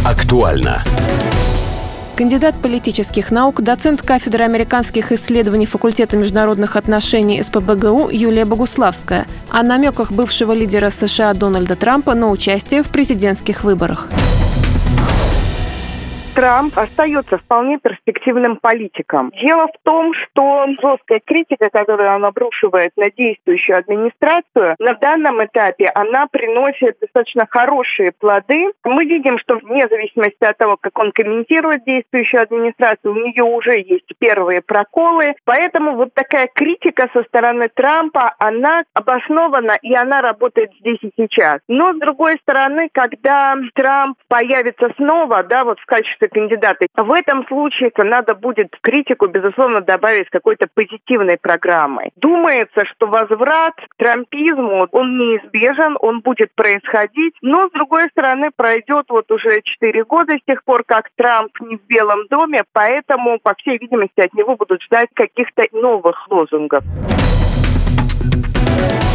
Актуально. Кандидат политических наук, доцент кафедры американских исследований факультета международных отношений СПбГУ Юлия Богуславская о намеках бывшего лидера США Дональда Трампа на участие в президентских выборах. Трамп остается вполне перспективным политиком. Дело в том, что жесткая критика, которую он обрушивает на действующую администрацию, на данном этапе она приносит достаточно хорошие плоды. Мы видим, что вне зависимости от того, как он комментирует действующую администрацию, у нее уже есть первые проколы. Поэтому вот такая критика со стороны Трампа, она обоснована и она работает здесь и сейчас. Но, с другой стороны, когда Трамп появится снова, в качестве кандидата, в этом случае надо будет критику, безусловно, добавить с какой-то позитивной программой. Думается, что возврат к трампизму, он неизбежен, он будет происходить, но, с другой стороны, пройдет уже 4 года с тех пор, как Трамп не в Белом доме, поэтому, по всей видимости, от него будут ждать каких-то новых лозунгов.